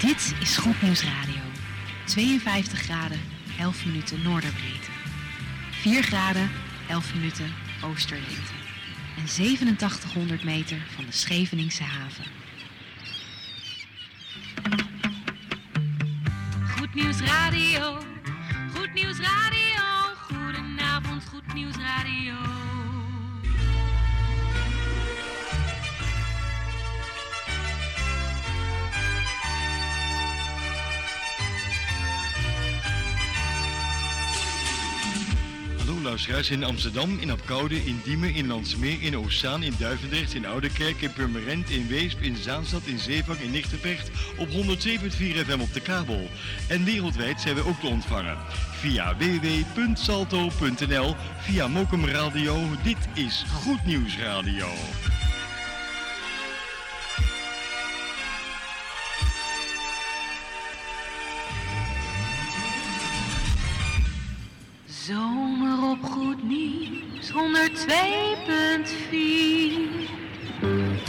Dit is Goed Nieuws Radio. 52 graden, 11 minuten noorderbreedte. 4 graden, 11 minuten oosterlengte. En 8700 meter van de Scheveningse haven. Goed Nieuws Radio. Goed Nieuws Radio. Goedenavond, Goed Nieuws Radio. Hallo luisteraars in Amsterdam, in Apkoude, in Diemen, in Landsmeer, in Oostzaan, in Duivendrecht, in Oudekerk, in Purmerend, in Weesp, in Zaanstad, in Zeevang, in Nigtevecht op 107.4 FM op de kabel. En wereldwijd zijn we ook te ontvangen via www.salto.nl, via Mokum Radio. Dit is Goed Nieuws Radio. Zomer op Goed Nieuws 102.4.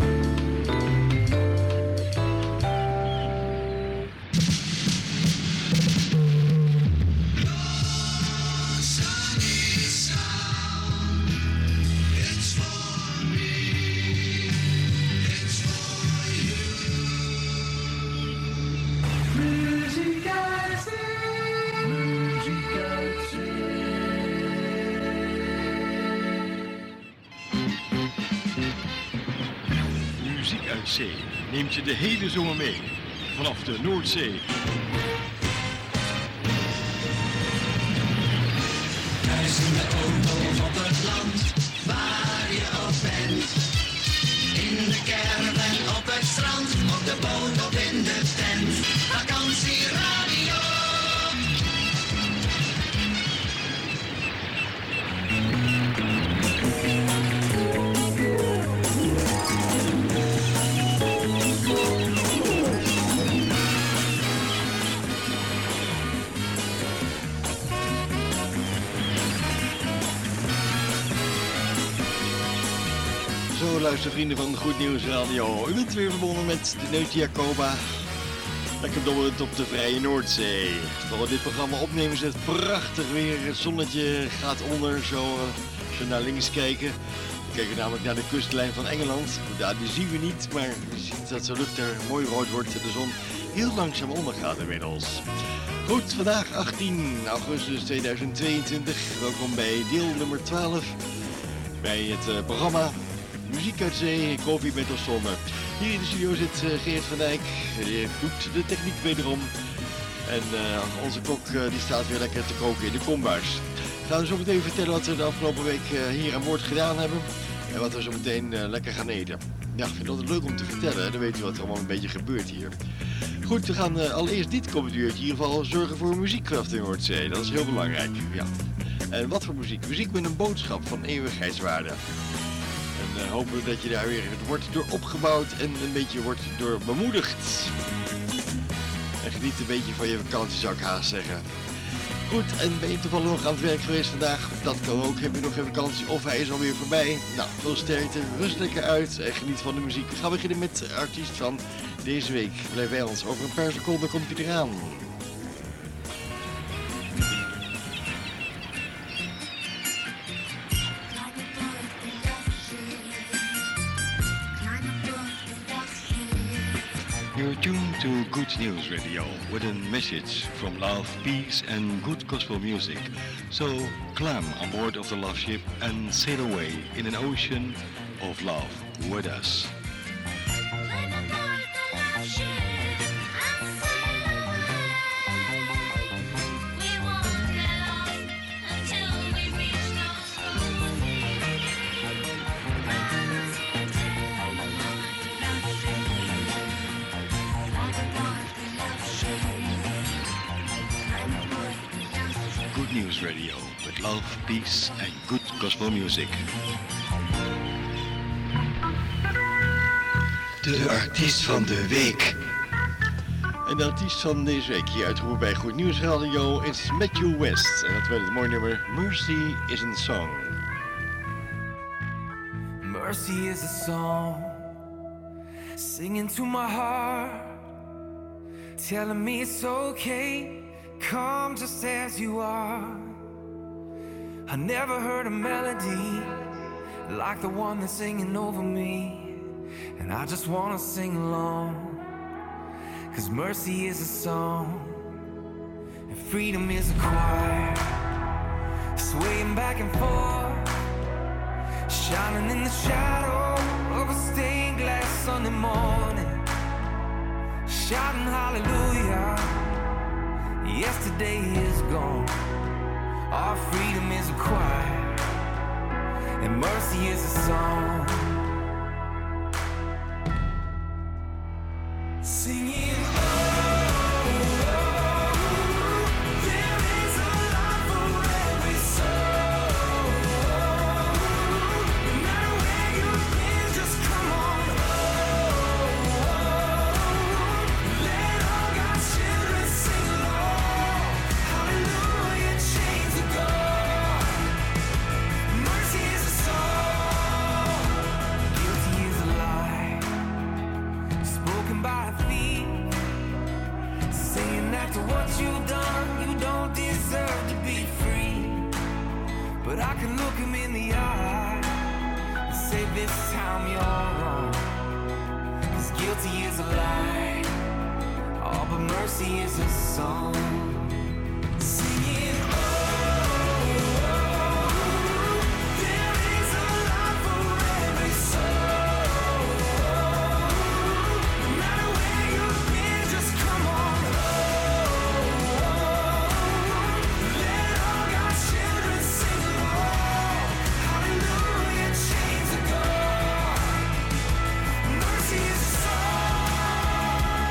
Zee neemt je de hele zomer mee vanaf de Noordzee. Thuis in de auto op het land, waar je ook bent. In de caravan op het strand, op de boot of in de tent. Vakantieradio. Zo luistervrienden van Goed Nieuws Radio. U bent weer verbonden met de Neutje Jacoba. Lekker dobberend op de vrije Noordzee. Terwijl we dit programma opnemen is het prachtig weer. Het zonnetje gaat onder, zo als we naar links kijken. We kijken namelijk naar de kustlijn van Engeland. Ja, die zien we niet, maar je ziet dat de lucht er mooi rood wordt en de zon heel langzaam ondergaat inmiddels. Goed, vandaag 18 augustus 2022. Welkom bij deel nummer 12 bij het programma Muziek uit Zee, Koffie met of zonder. Hier in de studio zit Geert van Dijk, die doet de techniek wederom. En onze kok die staat weer lekker te koken in de kombuis. We gaan zo meteen vertellen wat we de afgelopen week hier aan boord gedaan hebben. En wat we zo meteen lekker gaan eten. Ja, ik vind het altijd leuk om te vertellen, dan weet u wat er allemaal een beetje gebeurt hier. Goed, we gaan allereerst dit komende uurtje in ieder geval zorgen voor muziek vanaf de Noordzee. Dat is heel belangrijk, ja. En wat voor muziek? Muziek met een boodschap van eeuwigheidswaarde. En hopen dat je daar weer wordt door opgebouwd en een beetje wordt door bemoedigd. En geniet een beetje van je vakantie, zou ik haast zeggen. Goed, en ben je toevallig nog aan het werk geweest vandaag? Dat kan ook. Heb je nog geen vakantie of hij is alweer voorbij? Nou, veel sterkte, rust lekker uit en geniet van de muziek. We gaan beginnen met de artiest van deze week. Blijf bij ons. Over een paar seconden komt hij eraan. You're tuned to Good News Radio with a message from love, peace and good gospel music. So climb on board of the love ship and sail away in an ocean of love with us. News Radio with love, peace and good gospel music. De artiest van de week. En de artiest van deze week hier uitgeroepen bij Goed Nieuws Radio is Matthew West. En dat werd het mooie nummer Mercy is a Song. Mercy is a song, singing to my heart, telling me it's okay, come just as you are. I never heard a melody like the one that's singing over me, and I just wanna sing along, 'cause mercy is a song and freedom is a choir, swaying back and forth, shining in the shadow of a stained glass Sunday morning, shouting hallelujah. Yesterday is gone. Our freedom is a choir and mercy is a song. Singing but I can look him in the eye and say this time you're wrong, 'cause guilty is a lie, oh, but mercy is a song. Singing, there is a life for every soul. No matter where you've been, just come on. Let all God's children sing along. Hallelujah, chains are gone. Mercy is a song.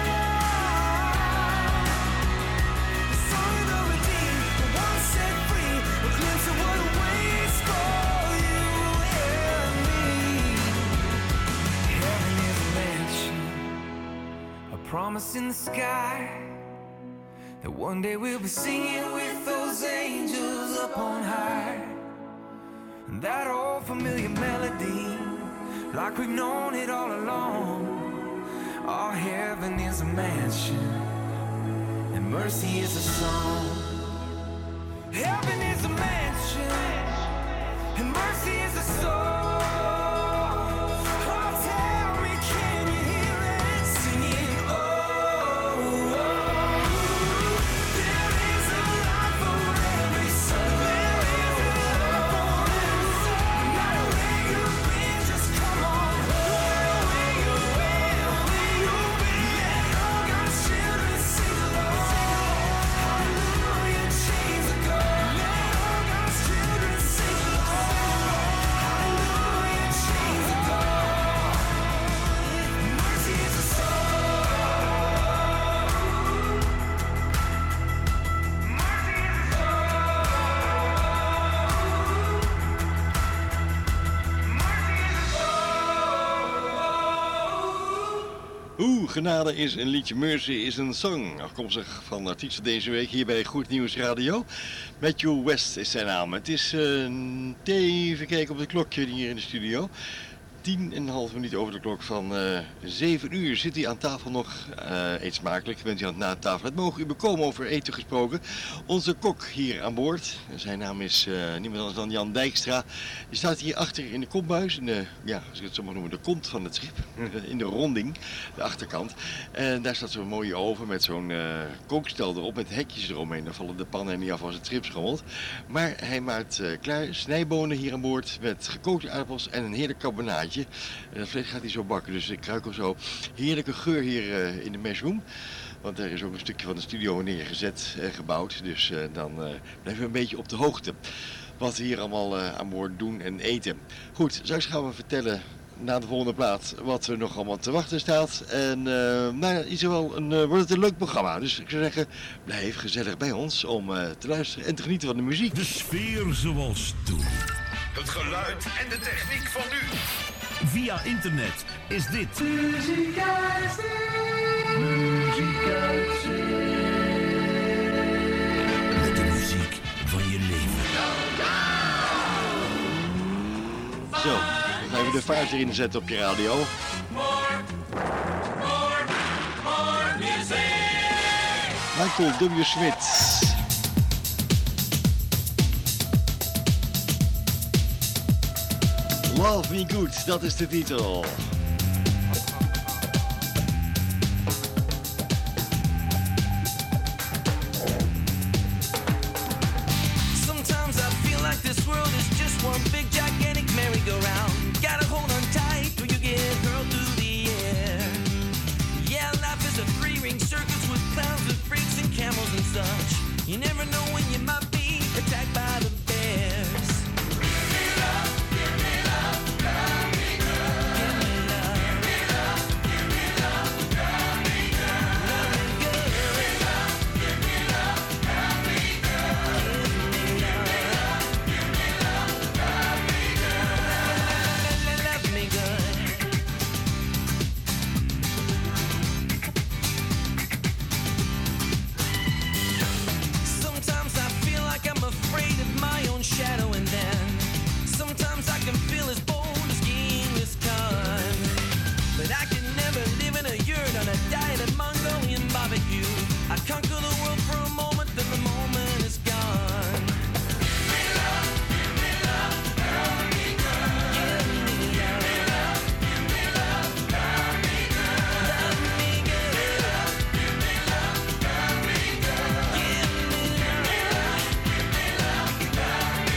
The song of the redeemed, the one set free, a glimpse of what awaits for you and me. Heaven is a mansion, a promise in the sky, that one day we'll be singing with those angels up on high. And that old familiar melody, like we've known it all along. Our heaven is a mansion, and mercy is a song. Heaven is a mansion, and mercy is a song. Oh, tell me, can you hear it? Singing, there is a life for every soul. There is a life for every soul. No matter where you've been, just come on. Where you've been. Let all God's children sing along. Hallelujah, chains are gone. Let all God's children sing along. Hallelujah, chains are gone. Mercy is a song. Mercy is a Genade is een liedje, Mercy is een song. Afkomstig van de artiest van deze week hier bij Goed Nieuws Radio. Matthew West is zijn naam. Het is even kijken op het klokje hier in de studio. 10,5 minuten over de klok van 7 uur. Zit hij aan tafel nog? Eet smakelijk. Bent u aan het na tafel? Het mogen u bekomen, over eten gesproken. Onze kok hier aan boord. Zijn naam is niemand anders dan Jan Dijkstra. Die staat hier achter in de kompbuis. In de, ja, als ik het zo mag noemen, de kont van het schip. In de ronding, de achterkant. En daar staat zo'n mooie oven met zo'n kookstel erop. Met hekjes eromheen. Dan vallen de pannen niet af als het schip schommelt. Maar hij maakt klaar snijbonen hier aan boord. Met gekookte aardappels en een heerlijk carbonaatje. En dat vlees gaat hij zo bakken, dus ik ruik al zo heerlijke geur hier in de meshroom. Want er is ook een stukje van de studio neergezet en gebouwd, dus dan blijven we een beetje op de hoogte wat we hier allemaal aan boord doen en eten. Goed, straks gaan we vertellen na de volgende plaat wat er nog allemaal te wachten staat. En wordt het een leuk programma. Dus ik zou zeggen, blijf gezellig bij ons om te luisteren en te genieten van de muziek. De sfeer zoals toen. Het geluid en de techniek van nu. Via internet is dit Muziek uit met de muziek van je leven. Zo, dan gaan we de vaart erin zetten op je radio. More music. Michael W. Smith. Love Me Good, dat is de titel. Sometimes I feel like this world is just one big gigantic merry-go-round. Gotta hold on tight or you get hurled through the air. Yeah, life is a three-ring circus with clowns and freaks and camels and such. You never know when you might be attacked by the bears. Shadow, and then sometimes I can feel as bold as Genghis Khan. But I can never live in a yurt on a diet of Mongolian barbecue. I conquer the world for a moment, then the moment is gone. Give me love, give me love, love me good. Give me love, give me love, love me good. Love me good. Give me love, love me good. Give me love, give me love, love me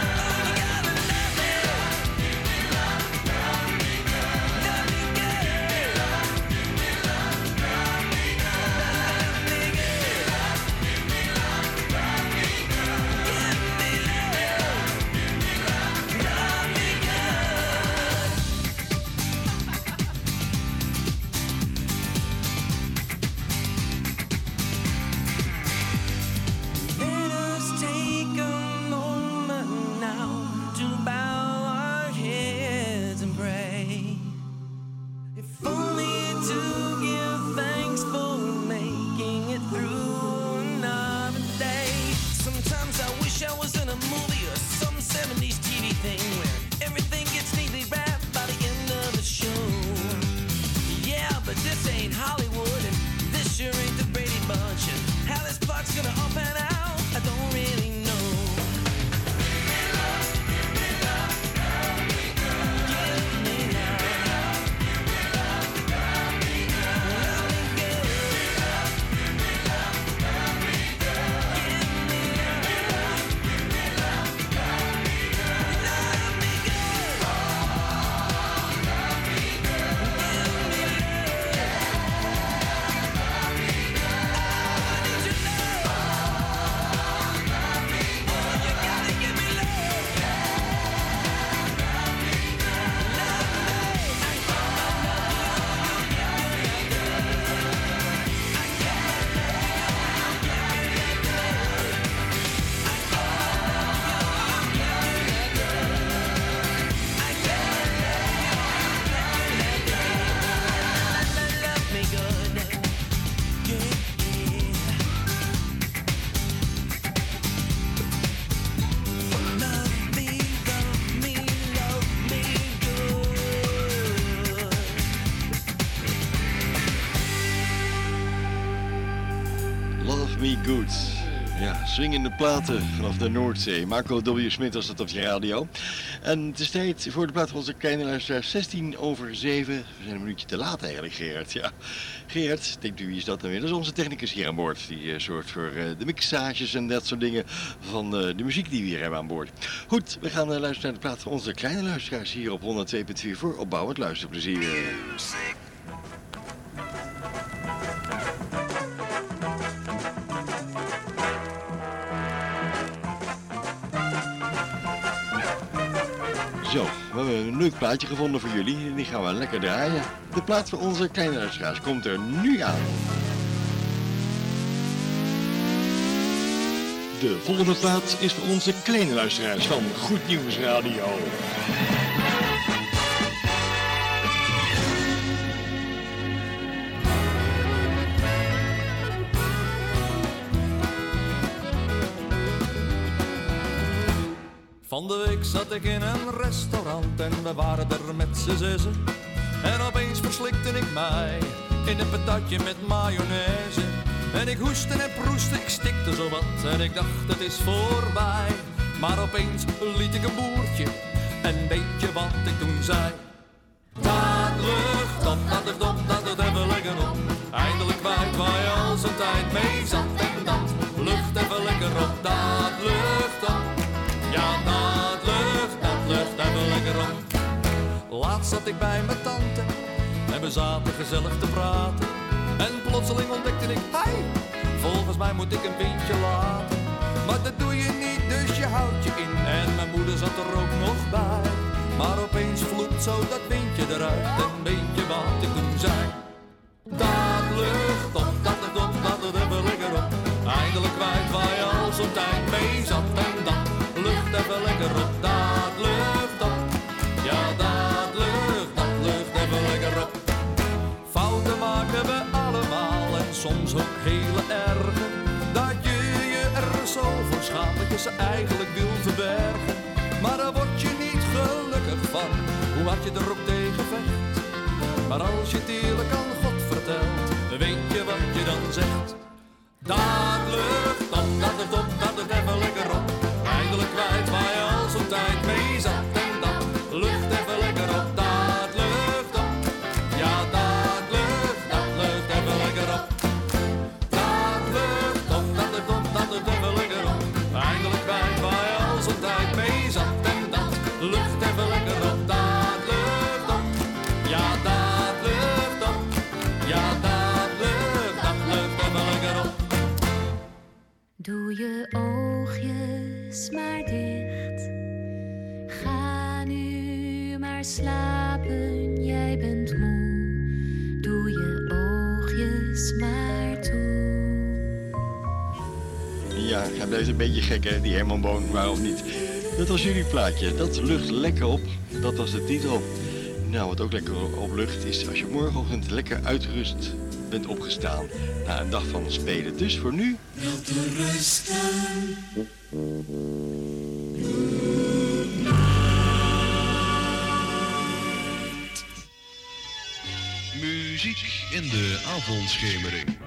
Good. Ja, swingende platen vanaf de Noordzee. Marco W. Smith was dat op je radio. En het is tijd voor de plaat van onze kleine luisteraar. 6:16. We zijn een minuutje te laat eigenlijk, Gerard. Ja. Gerard, denkt u wie is dat dan weer? Dat is onze technicus hier aan boord. Die zorgt voor de mixages en dat soort dingen van de muziek die we hier hebben aan boord. Goed, we gaan luisteren naar de plaat van onze kleine luisteraars hier op 102.4 voor opbouwend luisterplezier. Zo, we hebben een leuk plaatje gevonden voor jullie en die gaan we lekker draaien. De plaat van onze kleine luisteraars komt er nu aan. De volgende plaat is voor onze kleine luisteraars van Goed Nieuws Radio. Van de week zat ik in een restaurant en we waren er met z'n zessen. En opeens verslikte ik mij in een patatje met mayonaise. En ik hoestte en proestte, ik stikte zo wat en ik dacht het is voorbij. Maar opeens liet ik een boertje en weet je wat ik toen zei? Dat lucht op, dat lucht op, dat lucht even lekker op. Eindelijk kwijt waar je al zo'n tijd mee zat. En dat lucht even lekker op, dat lucht op. Ja, dat lucht even lekker op. Laatst zat ik bij mijn tante en we zaten gezellig te praten. En plotseling ontdekte ik, hey, volgens mij moet ik een pintje laten. Maar dat doe je niet, dus je houdt je in. En mijn moeder zat er ook nog bij. Maar opeens vloept zo dat windje eruit. En weet je wat ik toen zei? Dat lucht op, dat lucht op, dat lucht even lekker op. Eindelijk kwijt waar je al zo'n tijd mee zat. En dat lucht even lekker op, dat lucht op. Ja, dat lucht even lekker op. Fouten maken we allemaal en soms ook hele erge. Dat je er zo voor schaamt dat je ze eigenlijk wil verbergen. Maar daar word je niet gelukkig van, hoe hard je er ook tegen vecht. Maar als je het eerlijk aan God vertelt, weet je wat je dan zegt. Dat lucht op, dat lucht op, dat lucht even lekker op. Eindelijk kwijt waar je al zo'n tijd mee zat. En dat lucht even lekker op, dat lucht op. Ja, dat lucht even lekker op. Dat lucht op, dat lucht op, dat lucht even lekker op. Eindelijk kwijt waar je al zo'n tijd mee zat. En dat lucht even lekker op, dat lucht op. Ja, dat lucht op. Ja, dat lucht even lekker op. Doe je oogjes maar dicht. Ga nu maar slapen, jij bent moe. Doe je oogjes maar toe. Ja, hij blijft een beetje gek hè, die Herman Boon, waarom niet? Dat was jullie plaatje, dat lucht lekker op, dat was de titel. Nou, wat ook lekker op lucht is als je morgenochtend lekker uitgerust bent opgestaan na een dag van spelen. Dus voor nu... Muziek in de avondschemering.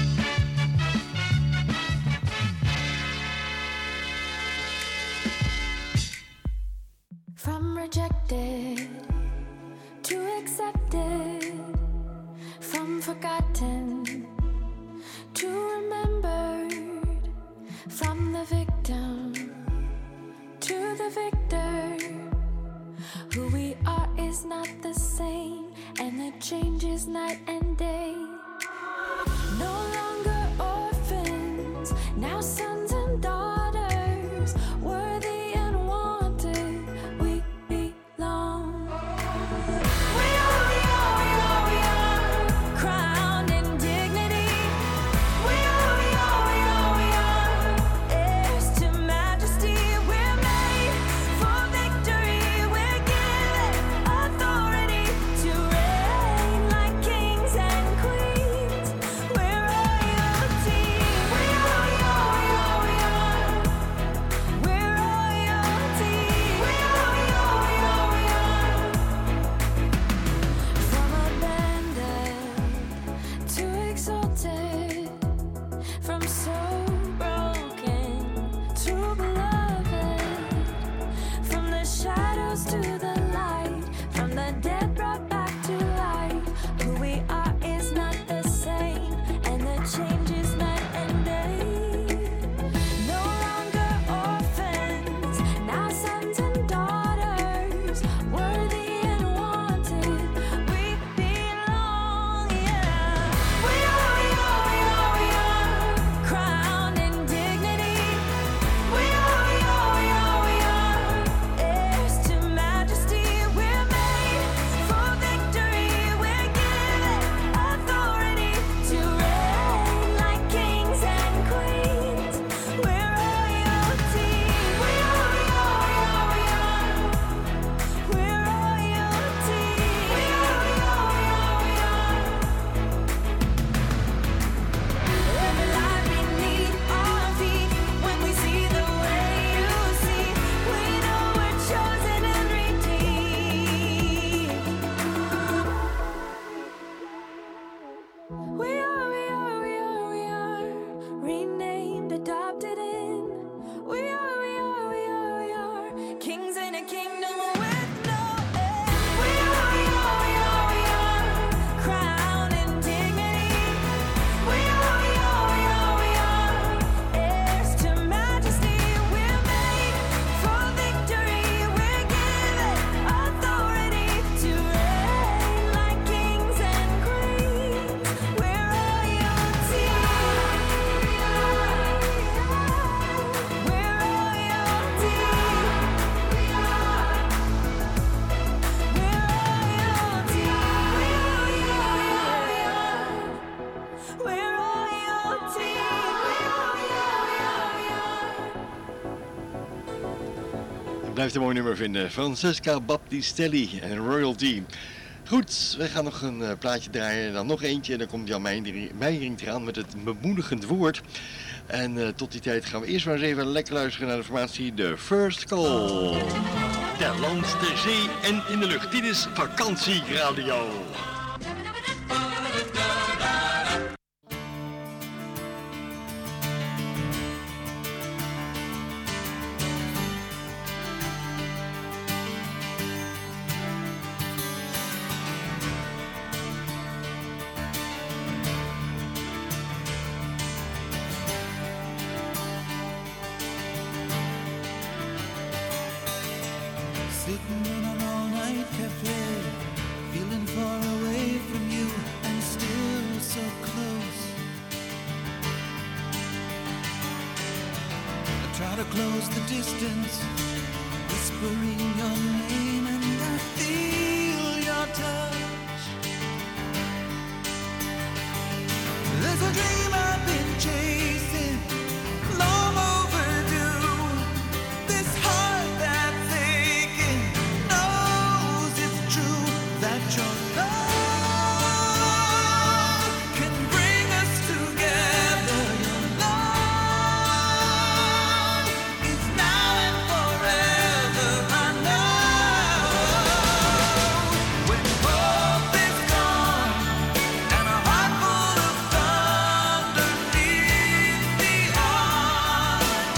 From rejected to accepted, from forgotten to remembered, from the victim to the victor. Who we are is not the same, and the change is night and day. No longer orphans, now sons and daughters, worthy and wanted, we belong. We are, crowned in dignity. We are, heirs to majesty. We're made for victory. We're given authority to reign like kings and Blijft een mooi nummer vinden. Francesca Battistelli en Royalty. Goed, we gaan nog een plaatje draaien en dan nog eentje. En dan komt Jan Meijering eraan met het bemoedigend woord. En tot die tijd gaan we eerst maar eens even lekker luisteren naar de formatie The First Call. Ter land, ter zee en in de lucht. Dit is Vakantieradio. Sitting in an all-night cafe, feeling far away from you and still so close. I try to close the distance, whispering your name, and I feel your touch. There's a dream I've been chasing, long overdue. This heart that's aching knows it's true that your love can bring us together. Your love is now and forever. I know when hope is gone and a heart full of thunder leaves the arms.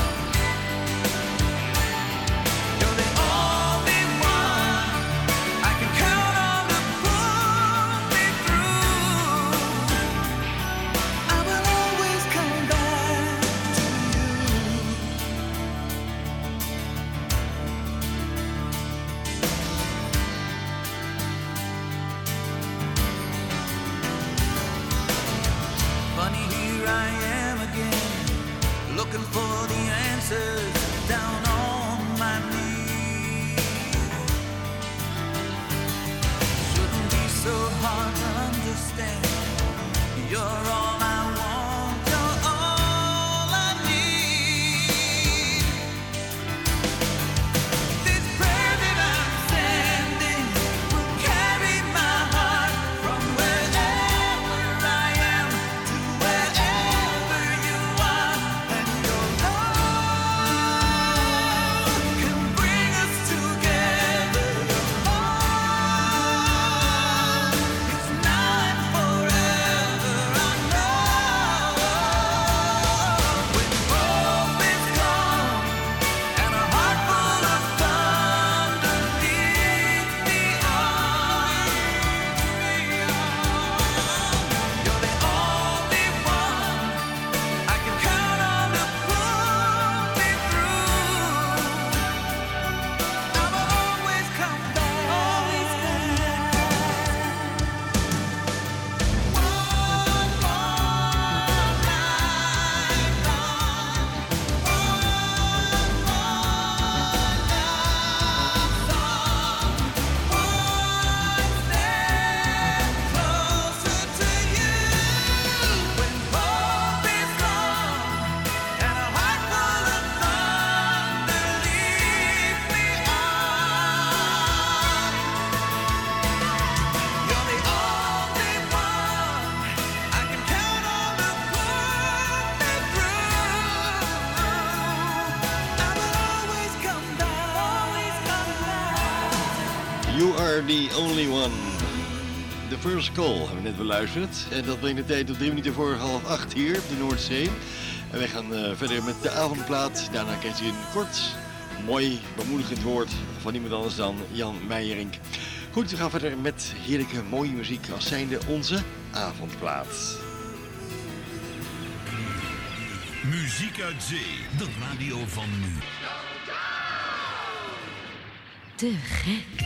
You're the only one I can count on to pull me through. I will always come back to you. Funny, here I am again, looking for the answers down on my knees. Shouldn't be so hard to understand. You're all I want, you're all I need. This prayer that I'm sending will carry my heart from wherever I am to wherever you are. And your love can bring us together. Your love is now and forever. I know when hope is gone and a heart full of thunder leads me on. You're the only one I can count on to pull me through. I will always come back. Always come back. One more night long. One step closer to you. When hope is gone and a heart full of thunder leads me on. You're the only one I can count on to pull me through. I will always come back. Always come back. You are the only one. The First Call hebben we net beluisterd. En dat brengt de tijd op 3 minuten voor 7:30 hier op de Noordzee. En wij gaan verder met de avondplaat. Daarna krijgt u een kort, mooi, bemoedigend woord van niemand anders dan Jan Meijering. Goed, we gaan verder met heerlijke mooie muziek als zijnde onze avondplaat. Muziek uit zee, de radio van nu. Te gek.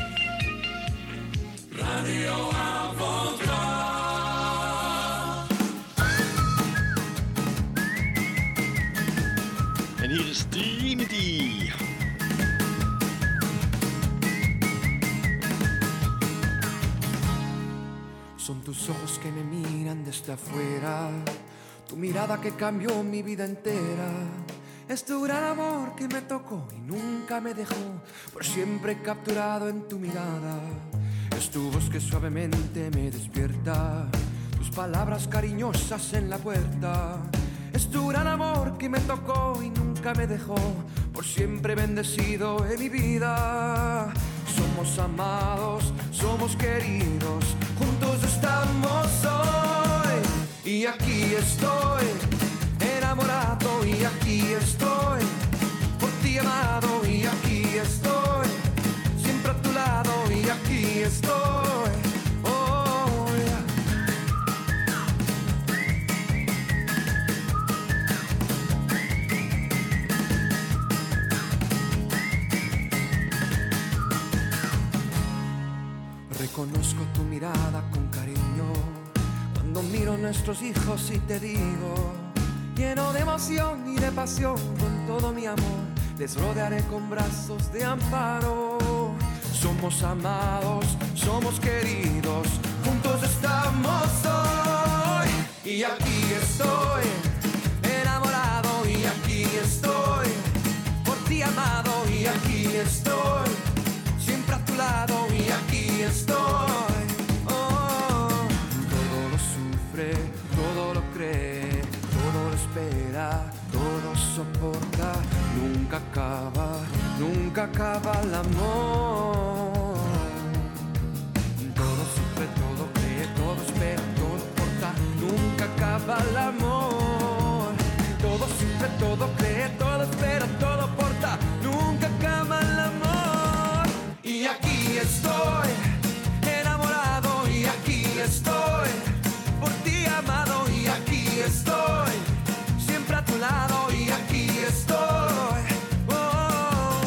En hier is Trinity. Son tus ojos que me miran desde afuera, tu mirada que cambió mi vida entera. Es tu gran amor que me tocó y nunca me dejó, por siempre capturado en tu mirada. Es tu voz que suavemente me despierta, tus palabras cariñosas en la puerta. Es tu gran amor que me tocó y nunca me dejó, por siempre bendecido en mi vida. Somos amados, somos queridos, juntos estamos hoy. Y aquí estoy, enamorado, y aquí estoy, por ti amado, y aquí estoy, siempre a tu lado, y aquí estoy. Oh, yeah. Reconozco tu mirada con cariño cuando miro a nuestros hijos y te digo, lleno de emoción y de pasión, con todo mi amor les rodearé con brazos de amparo. Somos amados, somos queridos, juntos estamos hoy. Y aquí estoy, enamorado, y aquí estoy, por ti amado, y aquí estoy, siempre a tu lado, y aquí estoy. Oh, todo lo sufre, todo lo cree, todo lo espera, todo soporta, nunca acaba el amor. Todo sufre, todo cree, todo espera, todo soporta, nunca acaba el amor. Todo sufre, todo cree, todo espera, todo soporta, nunca acaba el amor. Y aquí estoy, enamorado, y aquí estoy, por ti amado, y aquí estoy, siempre a tu lado, y aquí estoy. Oh.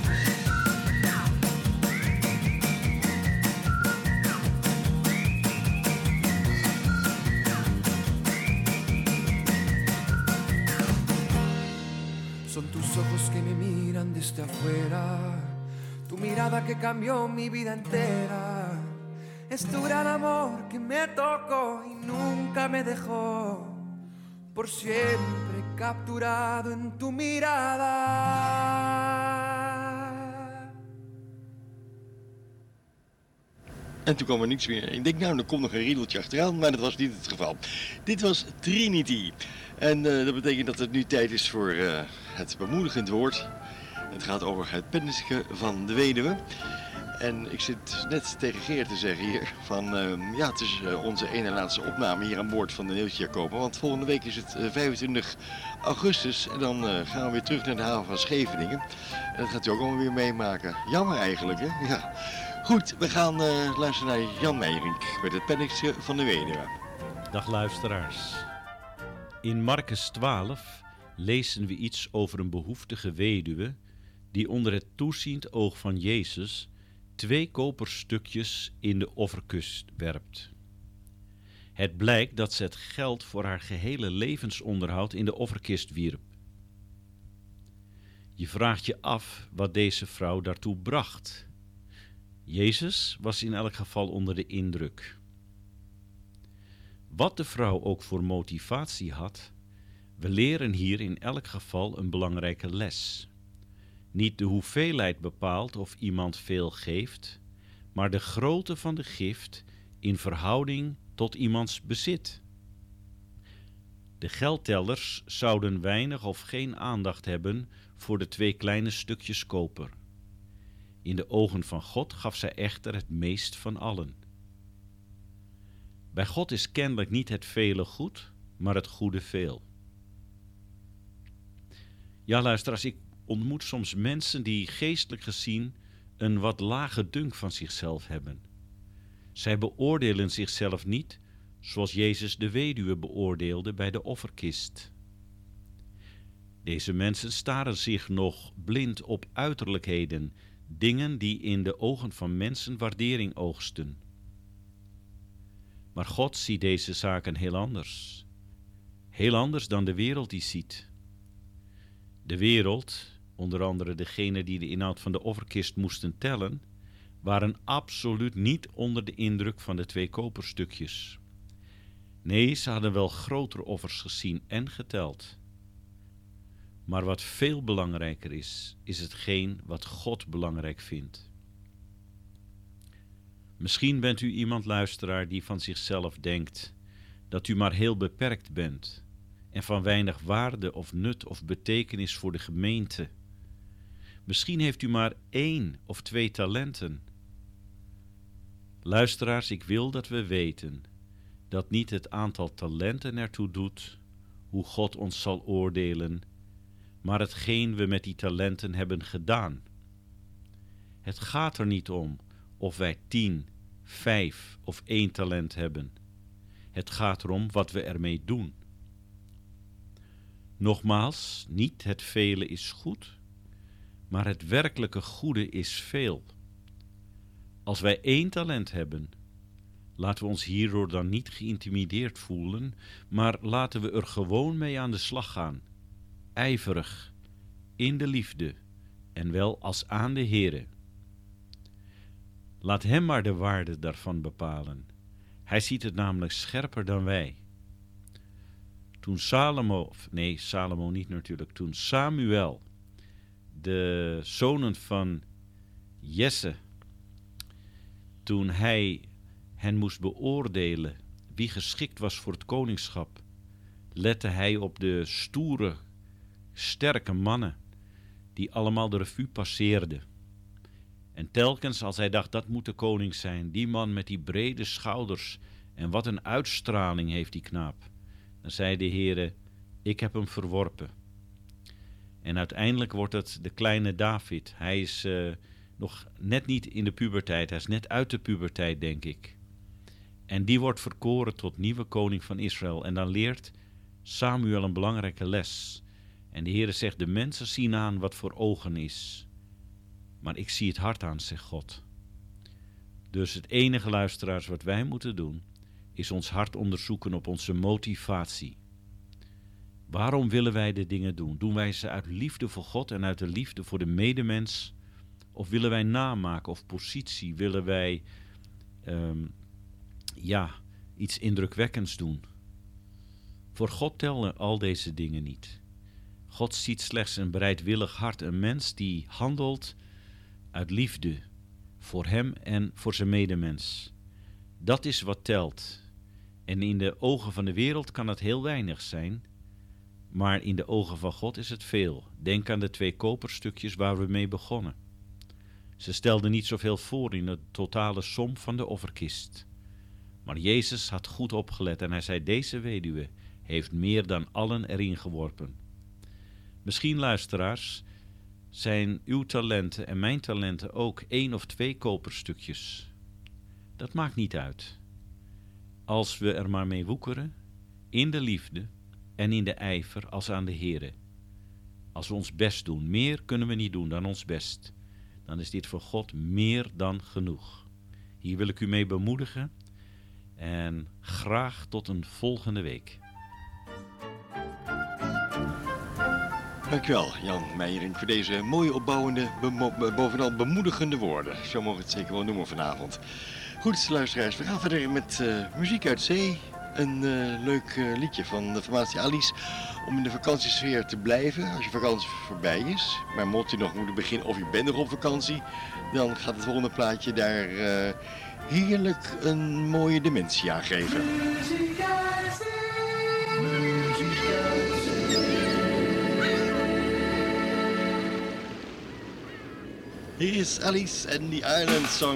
Son tus ojos que me miran desde afuera, tu mirada que cambió mi vida entera. Es tu gran amor que me tocó y nunca me dejó, por siempre capturado en tu mirada. En toen kwam er niks meer. Ik denk, nou, er komt nog een riedeltje achteraan, maar dat was niet het geval. Dit was Trinity. En dat betekent dat het nu tijd is voor het bemoedigend woord. Het gaat over het penniske van de weduwe. En ik zit net tegen Geert te zeggen hier van, ja, het is onze ene laatste opname hier aan boord van de Neeltje Jacoba. Want volgende week is het 25 augustus en dan gaan we weer terug naar de haven van Scheveningen. En dat gaat u ook allemaal weer meemaken. Jammer eigenlijk, hè? Ja. Goed, we gaan luisteren naar Jan Meijering met het penniske van de weduwe. Dag luisteraars. In Markus 12 lezen we iets over een behoeftige weduwe die onder het toeziend oog van Jezus 2 koperstukjes in de offerkist werpt. Het blijkt dat ze het geld voor haar gehele levensonderhoud in de offerkist wierp. Je vraagt je af wat deze vrouw daartoe bracht. Jezus was in elk geval onder de indruk. Wat de vrouw ook voor motivatie had, we leren hier in elk geval een belangrijke les. Niet de hoeveelheid bepaalt of iemand veel geeft, maar de grootte van de gift in verhouding tot iemands bezit. De geldtellers zouden weinig of geen aandacht hebben voor de 2 kleine stukjes koper. In de ogen van God gaf zij echter het meest van allen. Bij God is kennelijk niet het vele goed, maar het goede veel. Ja, luisteraars, ik ontmoet soms mensen die geestelijk gezien een wat lage dunk van zichzelf hebben. Zij beoordelen zichzelf niet zoals Jezus de weduwe beoordeelde bij de offerkist. Deze mensen staren zich nog blind op uiterlijkheden, dingen die in de ogen van mensen waardering oogsten. Maar God ziet deze zaken heel anders. Heel anders dan de wereld die ziet. De wereld, onder andere degenen die de inhoud van de offerkist moesten tellen, waren absoluut niet onder de indruk van de 2 koperstukjes. Nee, ze hadden wel grotere offers gezien en geteld. Maar wat veel belangrijker is hetgeen wat God belangrijk vindt. Misschien bent u iemand, luisteraar, die van zichzelf denkt dat u maar heel beperkt bent en van weinig waarde of nut of betekenis voor de gemeente. Misschien heeft u maar 1 of 2 talenten. Luisteraars, ik wil dat we weten dat niet het aantal talenten ertoe doet hoe God ons zal oordelen, maar hetgeen we met die talenten hebben gedaan. Het gaat er niet om of wij 10, 5 of 1 talent hebben. Het gaat erom wat we ermee doen. Nogmaals, niet het vele is goed, maar het werkelijke goede is veel. Als wij 1 talent hebben, laten we ons hierdoor dan niet geïntimideerd voelen, maar laten we er gewoon mee aan de slag gaan. Ijverig, in de liefde en wel als aan de Heere. Laat Hem maar de waarde daarvan bepalen. Hij ziet het namelijk scherper dan wij. Toen toen Samuel, de zonen van Jesse, toen hij hen moest beoordelen wie geschikt was voor het koningschap, lette hij op de stoere, sterke mannen die allemaal de revue passeerden. En telkens als hij dacht, dat moet de koning zijn, die man met die brede schouders en wat een uitstraling heeft die knaap, dan zei de Heere, ik heb hem verworpen. En uiteindelijk wordt het de kleine David. Hij is nog net niet in de puberteit, hij is net uit de puberteit, denk ik. En die wordt verkoren tot nieuwe koning van Israël. En dan leert Samuel een belangrijke les. En de Heere zegt, de mensen zien aan wat voor ogen is. Maar ik zie het hart aan, zegt God. Dus het enige, luisteraars, wat wij moeten doen, is ons hart onderzoeken op onze motivatie. Waarom willen wij de dingen doen? Doen wij ze uit liefde voor God en uit de liefde voor de medemens? Of willen wij namaken of positie? Willen wij iets indrukwekkends doen? Voor God tellen al deze dingen niet. God ziet slechts een bereidwillig hart, een mens die handelt uit liefde voor hem en voor zijn medemens. Dat is wat telt. En in de ogen van de wereld kan het heel weinig zijn, maar in de ogen van God is het veel. Denk aan de 2 koperstukjes waar we mee begonnen. Ze stelden niet zoveel voor in de totale som van de offerkist. Maar Jezus had goed opgelet en hij zei, deze weduwe heeft meer dan allen erin geworpen. Misschien, luisteraars, zijn uw talenten en mijn talenten ook 1 of 2 koperstukjes. Dat maakt niet uit. Als we er maar mee woekeren, in de liefde en in de ijver als aan de Heere. Als we ons best doen, meer kunnen we niet doen dan ons best, dan is dit voor God meer dan genoeg. Hier wil ik u mee bemoedigen en graag tot een volgende week. Dankjewel, Jan Meijering, voor deze mooie opbouwende, bovenal bemoedigende woorden. Zo mogen we het zeker wel noemen vanavond. Goed, luisteraars, we gaan verder met muziek uit zee. Een leuk liedje van de formatie Alice om in de vakantiesfeer te blijven als je vakantie voorbij is. Maar mocht u nog moeten beginnen of u bent nog op vakantie, dan gaat het volgende plaatje daar heerlijk een mooie dimensie aan geven. Hier is Alice and the Island Song.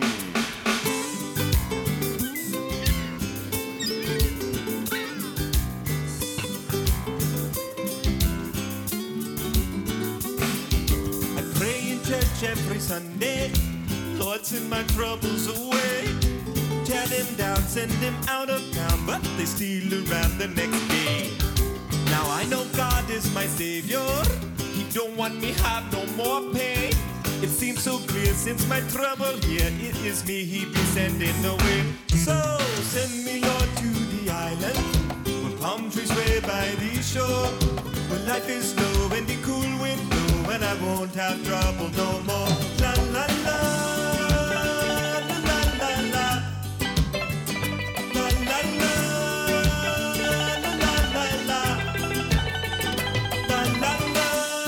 Every Sunday, Lord, send my troubles away. Tear them down, send them out of town, but they steal around the next day. Now I know God is my Savior. He don't want me have no more pain. It seems so clear since my trouble here, it is me He be sending away. So send me, Lord, to the island where palm trees sway by the shore, where life is slow and the cool wind blow, and I won't have trouble no more. La la la, la la la la, la la la, la la la, la la la.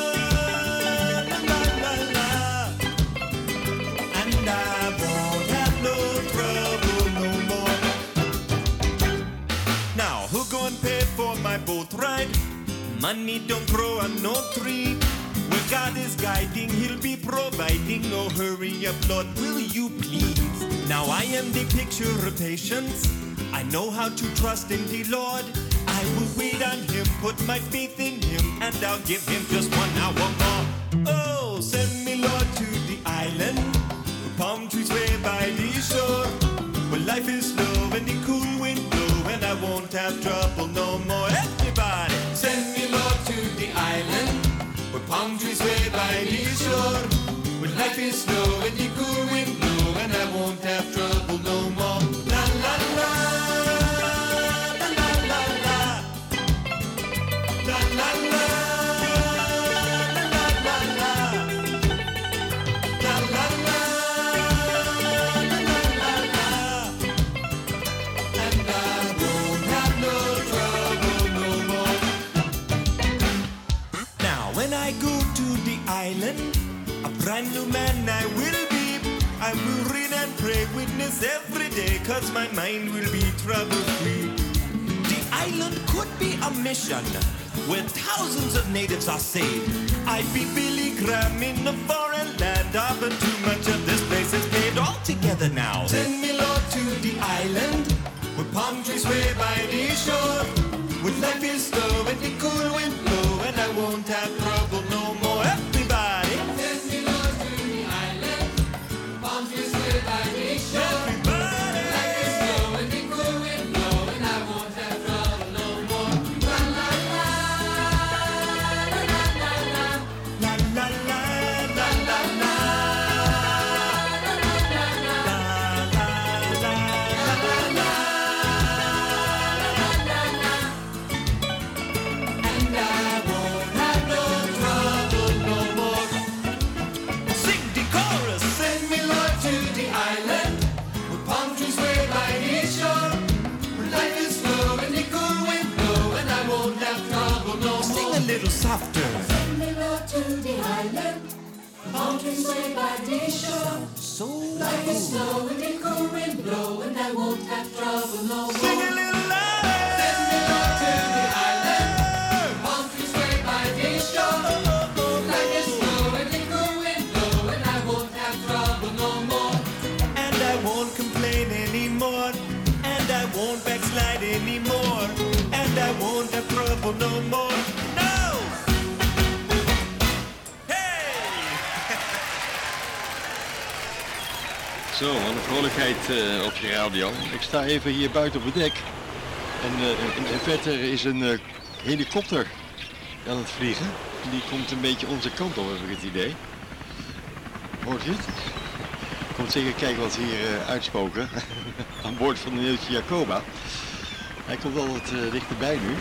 both right. Money don't grow on no tree. Where God is guiding, He'll be providing. No hurry up, Lord, will you please? Now I am the picture of patience. I know how to trust in the Lord. I will wait on Him, put my faith in Him, and I'll give Him just 1 hour more. Oh, send me, Lord, to the island where palm trees wave by the shore, where life is slow and the cool wind blow, and I won't have trouble no more. Everybody, send me, Lord, to the island where palm trees wave by the shore, where life is slow and the cool wind blow, and I won't have trouble no more. La la la, la la la la, la la la, la la la, la la la, la la la, and I won't have no trouble no more. Now when I go to the island, a brand new man I will be. I will read and pray, witness every day, cause my mind will be trouble-free. The island could be a mission where thousands of natives are saved. I'd be Billy Graham in a foreign land, but too much of this place is paved altogether now. Send me, Lord, to the island where palm trees wave by the shore, where life is slow and the cool wind blow, and I won't have trouble no more. Everybody, send me, Lord, to the island, palm trees wave by the shore. Everybody, life is slow and the cool wind blow, and I won't have trouble no more. La la la, la la la la, la la la, la la la, la la la, la la la, and I won't have no trouble no more. Sing the chorus. Send me, Lord, to the island where palm trees wave by the shore, where life is slow and the cool wind blow, and I won't have trouble no more. Sing a little softer. Send me, Lord, to the island. Palm trees wave by the shore. So Life is slow and the cool wind blow, and I won't have trouble no more. sing a little louder. Send me, Lord, to the island. Palm trees wave by the shore. Life is slow and the cool wind blow, and I won't have trouble no more. And I won't complain anymore, and I won't backslide anymore, and I won't have trouble no more. No! Zo, wat een vrolijkheid op je radio. Ik sta even hier buiten op het dek. En in de verte is een helikopter aan het vliegen. Die komt een beetje onze kant op, heb ik het idee. Hoort je het? Komt zeker kijken wat hier uitspoken. Aan boord van de Neeltje Jacoba. Hij komt wel wat dichterbij nu.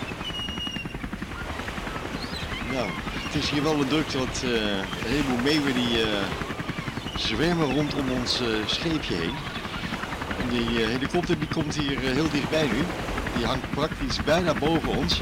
Nou, het is hier wel een drukte, want een heleboel meeuwen die zwermen rondom ons scheepje heen. En die helikopter die komt hier heel dichtbij nu. Die hangt praktisch bijna boven ons.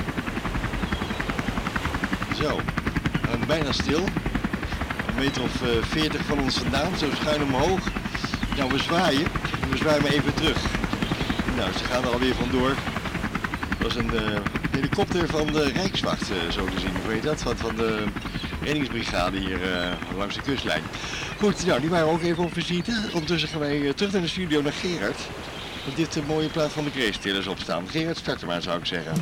Zo, bijna stil. Een meter of 40 van ons vandaan, zo schuin omhoog. Nou, we zwaaien maar even terug. Nou, ze gaan er alweer vandoor. Dat is een helikopter van de Rijkswacht, zo te zien. Hoe heet dat? Van de reddingsbrigade hier langs de kustlijn. Goed, nou, die waren ook even op visite. Ondertussen gaan wij terug naar de studio naar Gerard. Met dit mooie plaat van de Grace Tillers opstaan. Gerard, start er maar, zou ik zeggen.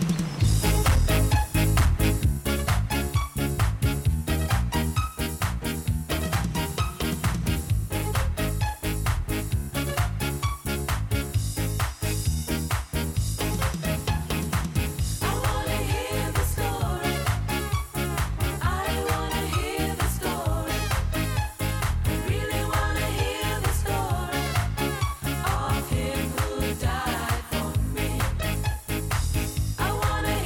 I wanna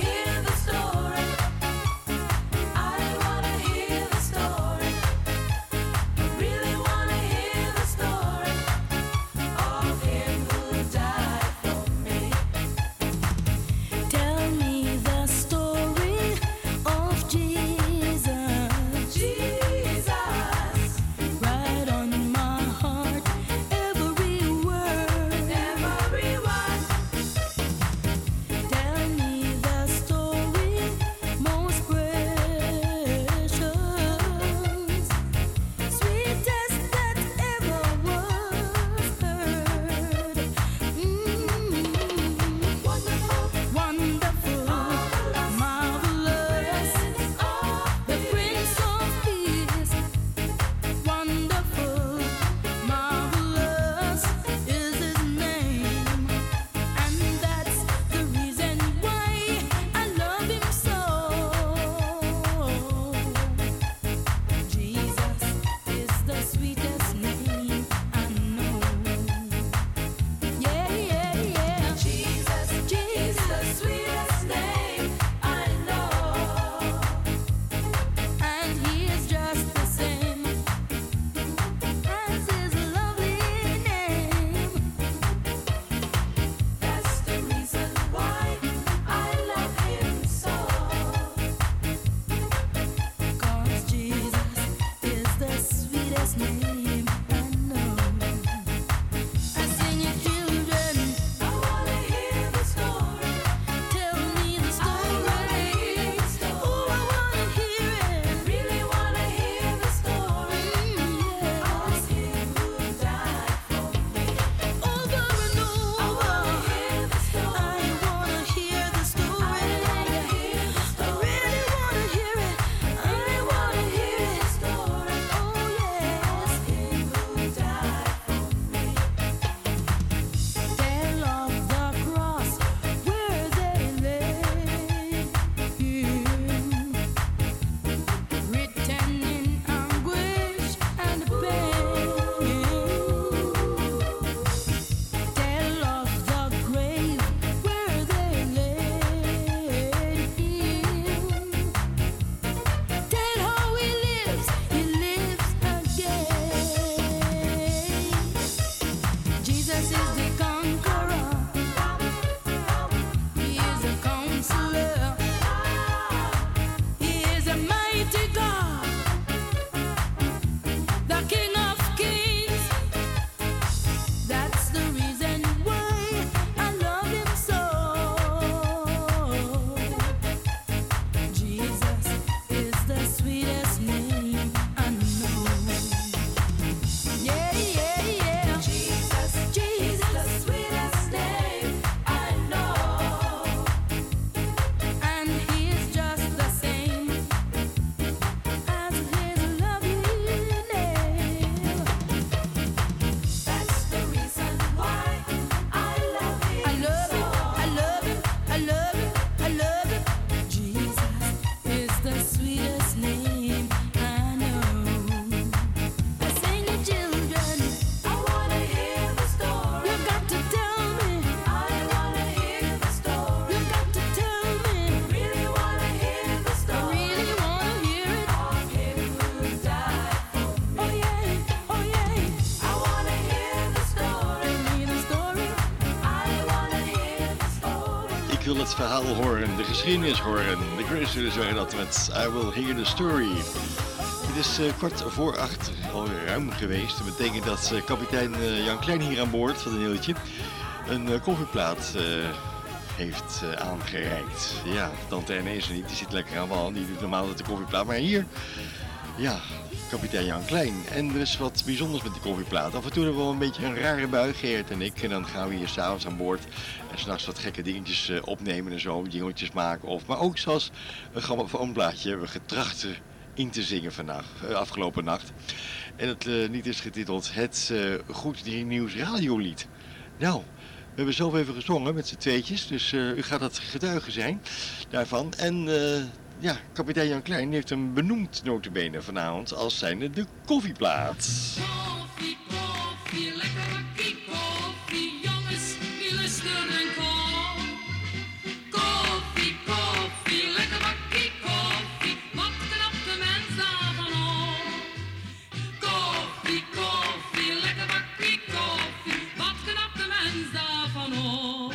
wil het verhaal horen, de geschiedenis horen. De Grace zullen zeggen dat met I Will Hear the Story. Het is 7:15, alweer ruim geweest. Dat betekent dat kapitein Jan Klein hier aan boord van een deeltje een koffieplaat heeft aangereikt. Ja, tante Erne is er niet, die zit lekker aan wal. Die doet normaal met de koffieplaat, maar hier, ja, kapitein Jan Klein. En er is wat bijzonders met de koffieplaat. Af en toe hebben we wel een beetje een rare bui, Geert en ik. En dan gaan we hier s'avonds aan boord en s'nachts wat gekke dingetjes opnemen en zo, dingetjes maken. Maar ook zoals een grammofoonplaatje hebben we getracht in te zingen afgelopen nacht. En het lied is getiteld Het Goed Nieuws Radiolied. Nou, we hebben zelf even gezongen met z'n tweetjes, dus u gaat het getuige zijn daarvan. En ja, kapitein Jan Klein heeft hem benoemd nota bene vanavond als zijnde de koffieplaat. Koffie, koffie, lekker bakkie koffie, jongens, wie lusten en kom. Koffie, koffie, lekker bakkie koffie, wat knapt de mens daarvan op. Koffie, koffie, lekker bakkie koffie, wat knapt de mens daarvan op.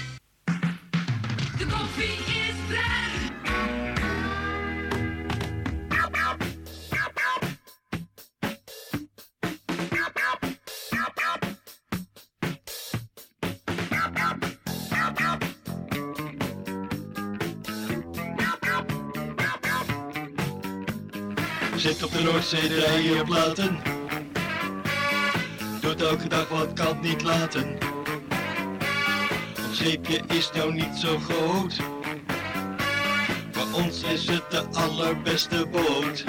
De koffie is blij. Zit op de Noordzee de rijen op laten. Doet elke dag wat kan niet laten. Ons scheepje is nou niet zo groot. Voor ons is het de allerbeste boot.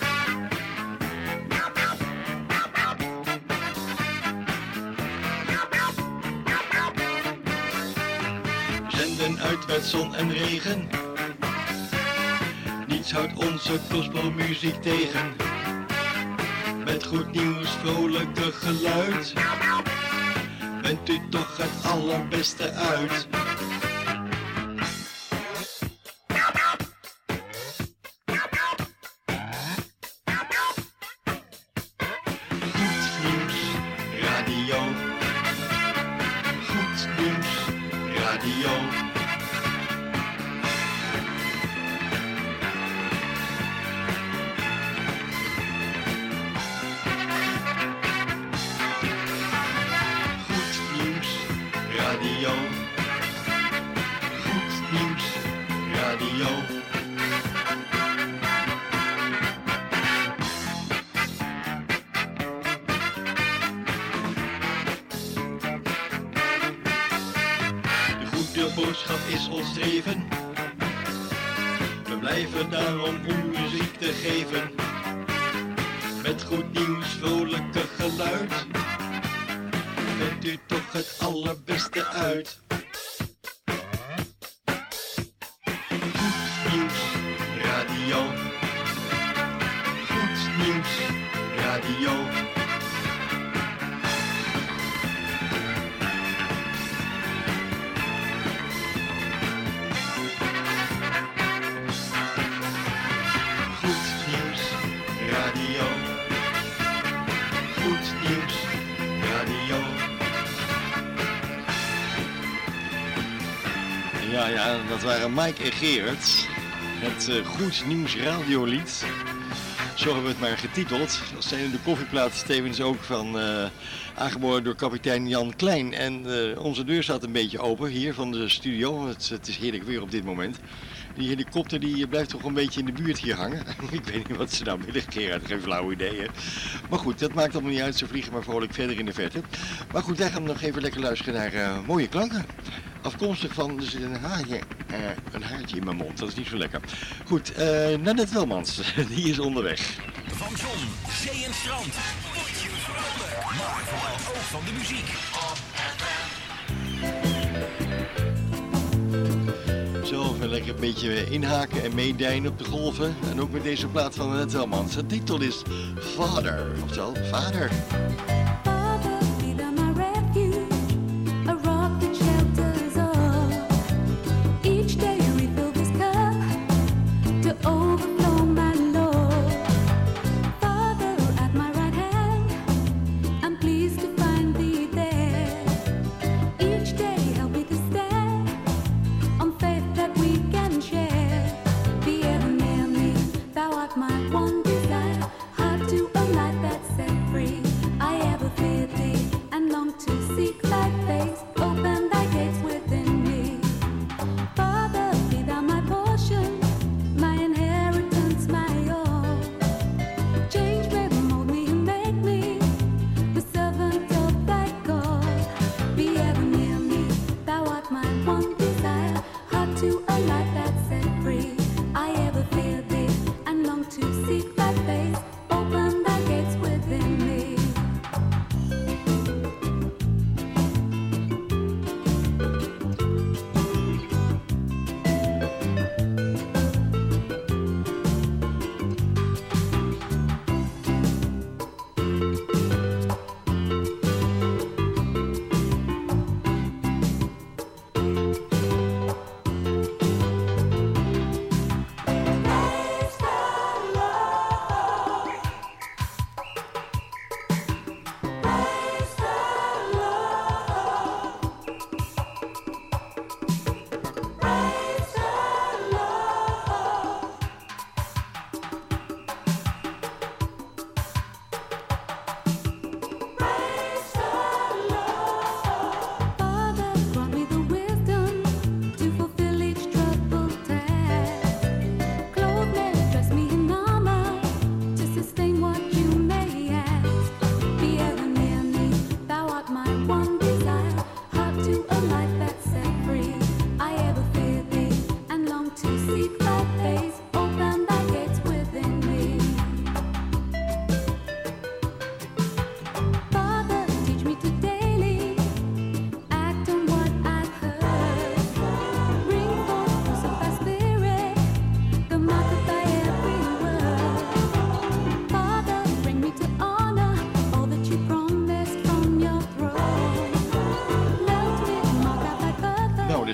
Zenden uit met zon en regen. Niets houdt onze gospelmuziek tegen. Met goed nieuws, vrolijke geluid. Bent u toch het allerbeste uit. Goed nieuws, radio. Goed nieuws, radio. Radio. Goed nieuws, radio. De goede boodschap is ons streven. We blijven daarom uw muziek te geven. Met goed nieuws, vrolijke geluid. Bent u toch het allerbeste uit. Goed nieuws, radio. Goed nieuws, radio. Goed nieuws, radio. Goed nieuws, radio. Ja, dat waren Mike en Gerard. Het Goed Nieuws radiolied. Zo hebben we het maar getiteld. Dat zijn de koffieplaat tevens ook van aangeboden door kapitein Jan Klein. En onze deur staat een beetje open hier van de studio. Het is heerlijk weer op dit moment. Die helikopter die blijft toch een beetje in de buurt hier hangen. Ik weet niet wat ze nou willen, Gerard, geen flauw idee. Hè? Maar goed, dat maakt allemaal niet uit. Ze vliegen maar vrolijk verder in de verte. Maar goed, wij gaan nog even lekker luisteren naar mooie klanken. Afkomstig van dus een haartje in mijn mond, dat is niet zo lekker. Goed, Nanette Welmans, die is onderweg. Van zon, zee en strand. Potje vrolijk, maar vooral ook van de muziek. Zo, even lekker een beetje inhaken en meedijnen op de golven. En ook met deze plaat van Nanette Welmans. De titel is Vader, oftewel Vader. On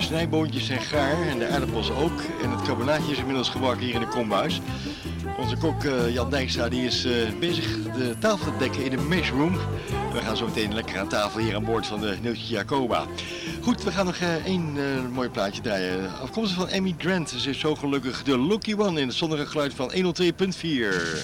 snijboontjes zijn gaar en de aardappels ook. En het carbonaatje is inmiddels gebakken hier in de kombuis. Onze kok Jan Dijkstra die is bezig de tafel te dekken in de meshroom. We gaan zo meteen lekker aan tafel hier aan boord van de Neeltje Jacoba. Goed, we gaan nog één mooi plaatje draaien. Afkomstig van Amy Grant. Ze is zo gelukkig de Lucky One in het zonnige geluid van 102.4.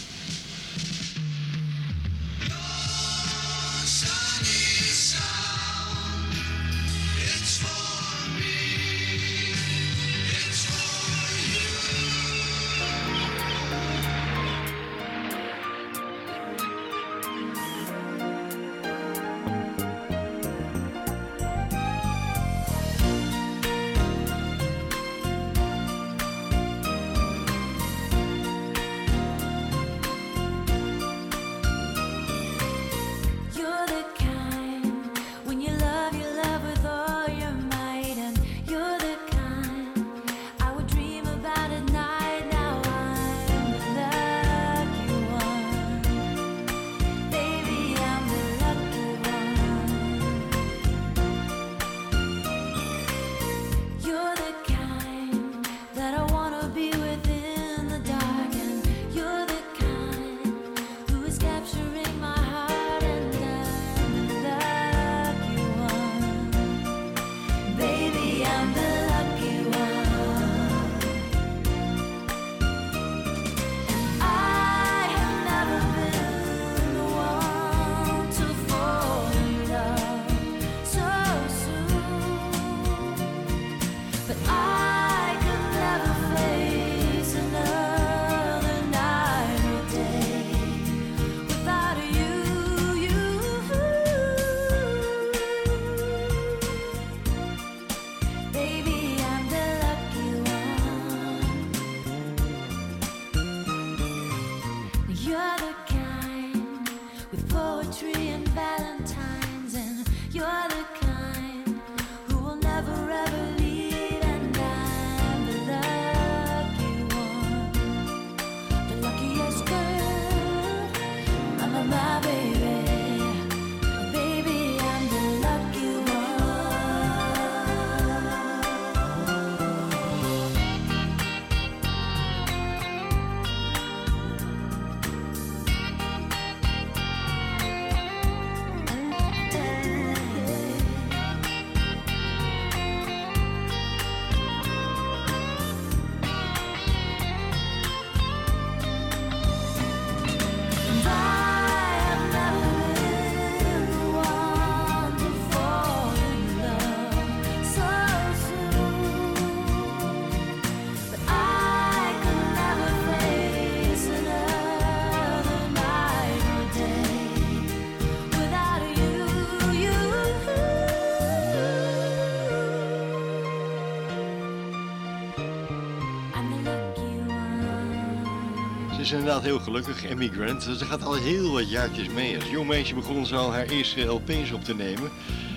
Is inderdaad heel gelukkig, Amy Grant. Ze gaat al heel wat jaartjes mee. Als jong meisje begon ze al haar eerste LP's op te nemen.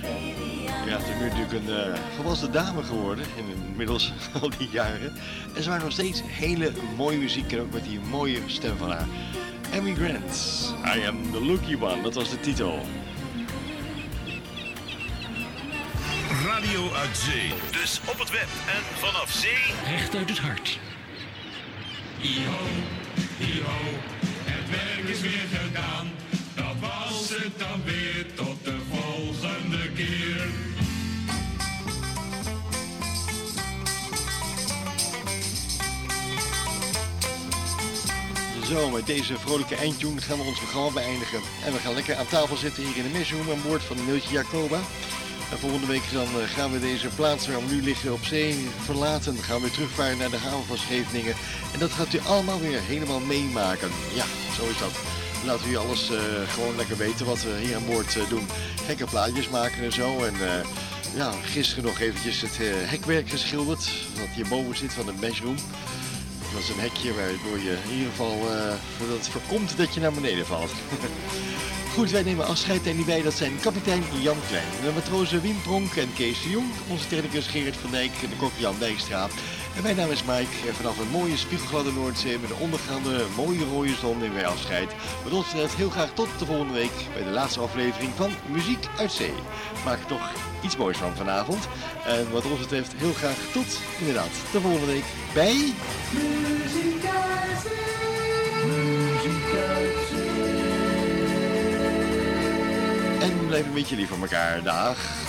Ja, ze is nu natuurlijk een volwassen dame geworden, inmiddels al die jaren. En ze waren nog steeds hele mooie muziek en ook met die mooie stem van haar. Amy Grant, I Am The Lucky One, dat was de titel. Radio uit zee, dus op het web en vanaf zee. Recht uit het hart. Iho, iho, het werk is weer gedaan. Dat was het dan weer, tot de volgende keer. Zo, met deze vrolijke eindtune gaan we ons programma beëindigen. En we gaan lekker aan tafel zitten hier in de meshroom aan boord van de Neeltje Jacoba. En volgende week dan gaan we deze plaats waar we nu liggen op zee verlaten. Dan gaan we weer terugvaren naar de haven van Scheveningen. En dat gaat u allemaal weer helemaal meemaken. Ja, zo is dat. Laten we u alles gewoon lekker weten wat we hier aan boord doen. Gekke plaatjes maken en zo. En ja, gisteren nog eventjes het hekwerk geschilderd. Wat hierboven zit van de meshroom. Dat is een hekje waardoor je in ieder geval dat het voorkomt dat je naar beneden valt. Goed, wij nemen afscheid en die wij, dat zijn kapitein Jan Klein, de matrozen Wim Pronk en Kees de Jong, onze technicus Gerrit van Dijk en de kok Jan Dijkstra. En mijn naam is Mike en vanaf een mooie spiegelgladde Noordzee met een ondergaande mooie rode zon nemen wij afscheid. Wat ons betreft heel graag tot de volgende week bij de laatste aflevering van Muziek uit Zee. Maak er toch iets moois van vanavond. En wat ons betreft heel graag tot inderdaad de volgende week bij Muziek uit Zee. Muziek uit Zee. En blijf een beetje lief voor elkaar. Dag.